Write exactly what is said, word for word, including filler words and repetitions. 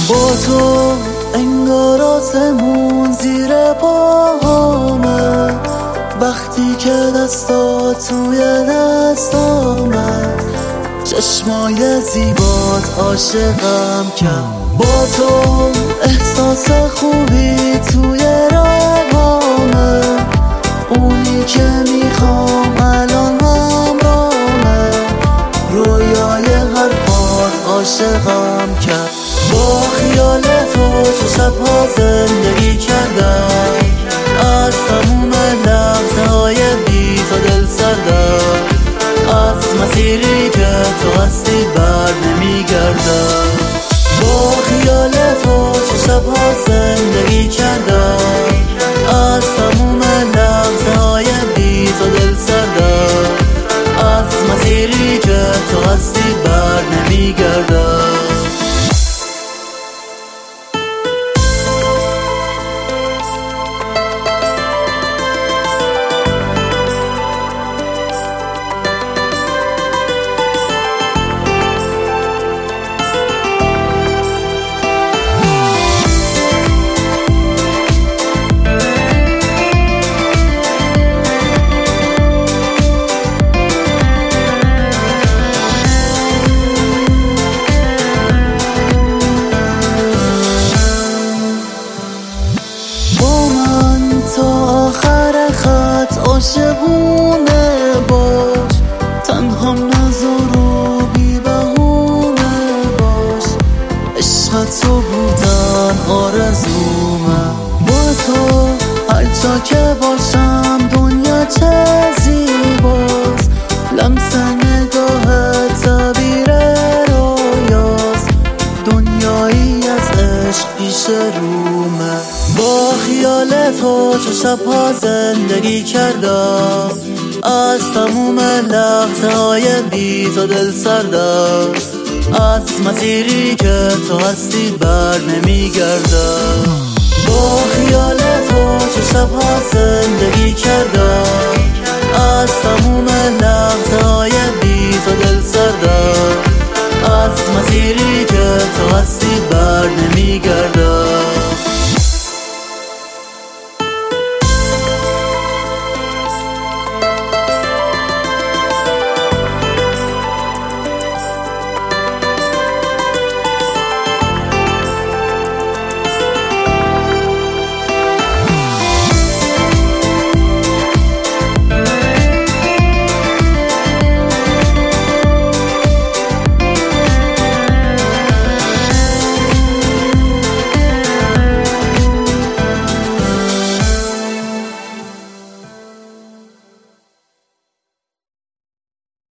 با تو انگار آسمون زیر پاهامه، وقتی که دستات توی دستامه، چشمای زیبات عاشقم کرد. با تو احساس خوبی توی روانه، اونی که میخوام الان همراهمه، رویای هر پار عاشقم کرد. با خیال تو چه شبها زندگی کردم، از تموم لحظه های بی تو دل سردم، از مسیری که تو هستی بر نمیگردم. با خیال تو چه شبها زندگی کردم، از تموم لحظه های بی تو دل سردم، از مسیری که تو هستی بر نمیگردم. عاشقونه باش، تنها نذار و بی بهونه باش، عشق تو بودن آرزومه. با تو هر جا که باشم دنیا چه زیباست، لمس نگاهت تعبیر رویاست، دنیایی از عشق پیش رومه. با خیال تو چه شبها زندگی کردم، از تموم لحظه های بی تو دل سردم، از مسیری که تو هستی بر نمیگردم. با خیال تو چه شبها زندگی کردم، از تموم لحظه های بی تو دل سردم، از مسیری که تو هستی بر نمیگردم.